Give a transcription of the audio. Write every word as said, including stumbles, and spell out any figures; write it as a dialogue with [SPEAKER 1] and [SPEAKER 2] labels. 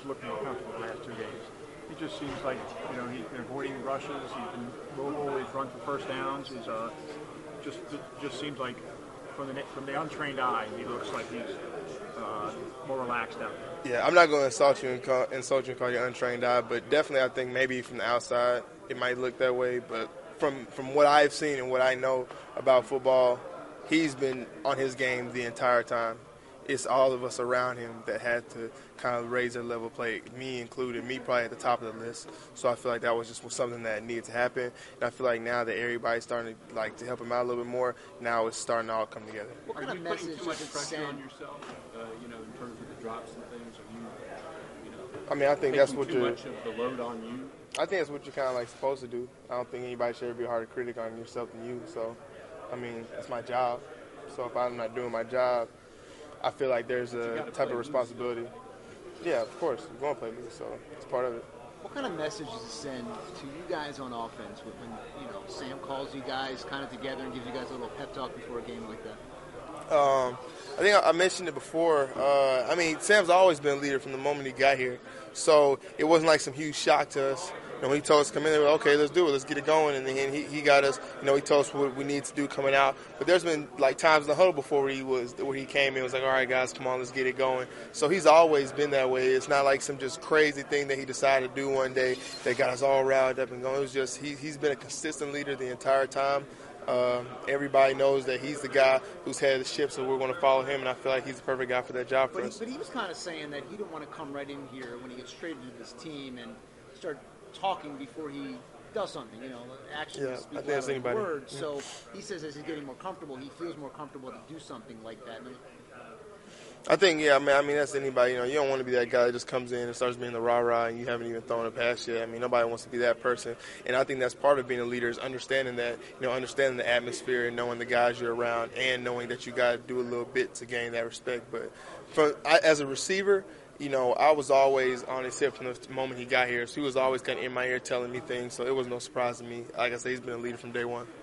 [SPEAKER 1] has looked more comfortable the last two games. He just seems like, you know, he's been avoiding rushes. He's been mobile. He's run for first downs. He's uh, just just seems like from the from the untrained eye, he looks like he's uh, more relaxed out there.
[SPEAKER 2] Yeah, I'm not going to insult you and call, insult you and call you untrained eye, but definitely I think maybe from the outside it might look that way. But from from what I've seen and what I know about football, he's been on his game the entire time. It's all of us around him that had to kind of raise their level of play, me included, me probably at the top of the list. So I feel like that was just something that needed to happen. And I feel like now that everybody's starting to, like, to help him out a little bit more, now it's starting to all come together.
[SPEAKER 3] What kind
[SPEAKER 4] Are
[SPEAKER 3] of
[SPEAKER 4] you
[SPEAKER 3] message
[SPEAKER 4] putting too much
[SPEAKER 3] does it
[SPEAKER 4] pressure
[SPEAKER 3] send?
[SPEAKER 4] on yourself, uh, you know, in terms of the drops and things? Are you, you know,
[SPEAKER 2] I mean, I think
[SPEAKER 4] taking
[SPEAKER 2] that's what
[SPEAKER 4] too
[SPEAKER 2] you're
[SPEAKER 4] much of the load on you?
[SPEAKER 2] I think that's what you're kind of like supposed to do. I don't think anybody should ever be a harder critic on yourself than you. So, I mean, it's my job. So if I'm not doing my job, I feel like there's a type of responsibility. Yeah, of course. We're going to play loose, so it's part of it.
[SPEAKER 3] What kind of message does it send to you guys on offense when, when you know Sam calls you guys kind of together and gives you guys a little pep talk before a game like that?
[SPEAKER 2] Um, I think I, I mentioned it before. Uh, I mean, Sam's always been a leader from the moment he got here, so it wasn't like some huge shock to us. You know, when he told us to come in, they were okay, let's do it, let's get it going, and then he, he got us. You know, he told us what we need to do coming out. But there's been like times in the huddle before where he was where he came in and was like, all right, guys, come on, let's get it going. So he's always been that way. It's not like some just crazy thing that he decided to do one day that got us all riled up and going. It was just he, he's been a consistent leader the entire time. Um, everybody knows that he's the guy who's head of the ship, so we're going to follow him, and I feel like he's the perfect guy for that job for
[SPEAKER 3] But he,
[SPEAKER 2] us.
[SPEAKER 3] but he was kind of saying that he didn't want to come right in here when he gets traded to this team and start talking before he does something, you know, actions
[SPEAKER 2] Yeah,
[SPEAKER 3] speak
[SPEAKER 2] I think that's
[SPEAKER 3] louder than
[SPEAKER 2] anybody.
[SPEAKER 3] words.
[SPEAKER 2] Yeah.
[SPEAKER 3] So he says as he's getting more comfortable, he feels more comfortable to do something like that. I mean,
[SPEAKER 2] I think, yeah, I mean, I mean, that's anybody. You know, you don't want to be that guy that just comes in and starts being the rah-rah and you haven't even thrown a pass yet. I mean, nobody wants to be that person. And I think that's part of being a leader is understanding that, you know, understanding the atmosphere and knowing the guys you're around and knowing that you got to do a little bit to gain that respect. But for, I, as a receiver, you know, I was always on his hip from the moment he got here. So he was always kind of in my ear telling me things. So it was no surprise to me. Like I said, he's been a leader from day one.